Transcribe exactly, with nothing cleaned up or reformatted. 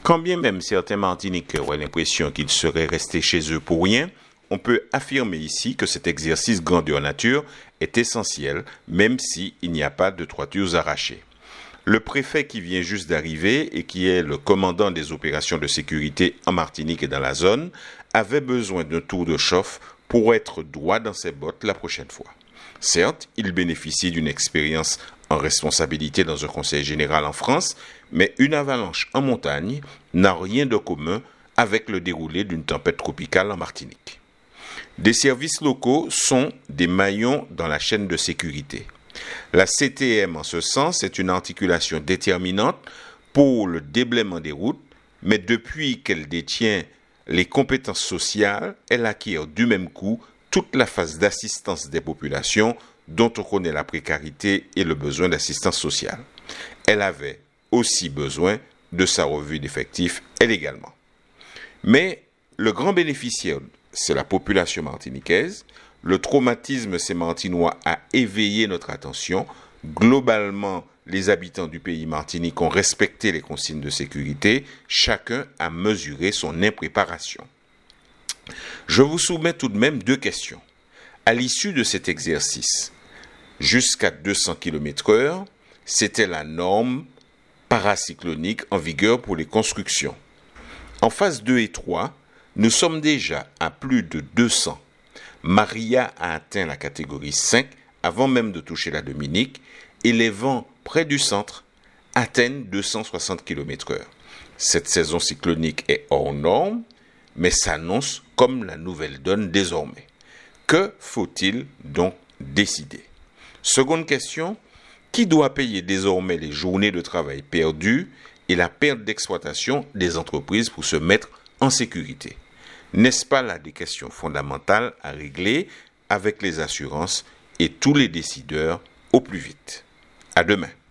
Quand bien même certains Martiniquais auraient l'impression qu'ils seraient restés chez eux pour rien, on peut affirmer ici que cet exercice grandeur nature est essentiel, même s'il n'y a pas de toitures arrachées. Le préfet qui vient juste d'arriver et qui est le commandant des opérations de sécurité en Martinique et dans la zone, avait besoin d'un tour de chauffe pour être droit dans ses bottes la prochaine fois. Certes, il bénéficie d'une expérience en responsabilité dans un conseil général en France, mais une avalanche en montagne n'a rien de commun avec le déroulé d'une tempête tropicale en Martinique. Des services locaux sont des maillons dans la chaîne de sécurité. La C T M, en ce sens, est une articulation déterminante pour le déblaiement des routes, mais depuis qu'elle détient les compétences sociales, elle acquiert du même coup toute la phase d'assistance des populations dont on connaît la précarité et le besoin d'assistance sociale. Elle avait aussi besoin de sa revue d'effectifs, elle également. Mais le grand bénéficiaire, c'est la population martiniquaise. Le traumatisme sémantinois a éveillé notre attention. Globalement, les habitants du pays Martinique ont respecté les consignes de sécurité. Chacun a mesuré son impréparation. Je vous soumets tout de même deux questions. À l'issue de cet exercice, jusqu'à deux cents kilomètres heure, c'était la norme paracyclonique en vigueur pour les constructions. En phase deux et trois, nous sommes déjà à plus de deux cents. Maria a atteint la catégorie cinq avant même de toucher la Dominique et les vents près du centre atteignent deux cent soixante kilomètres heure. Cette saison cyclonique est hors norme, mais s'annonce comme la nouvelle donne désormais. Que faut-il donc décider? Seconde question, qui doit payer désormais les journées de travail perdues et la perte d'exploitation des entreprises pour se mettre en sécurité? N'est-ce pas là des questions fondamentales à régler avec les assurances et tous les décideurs au plus vite? À demain.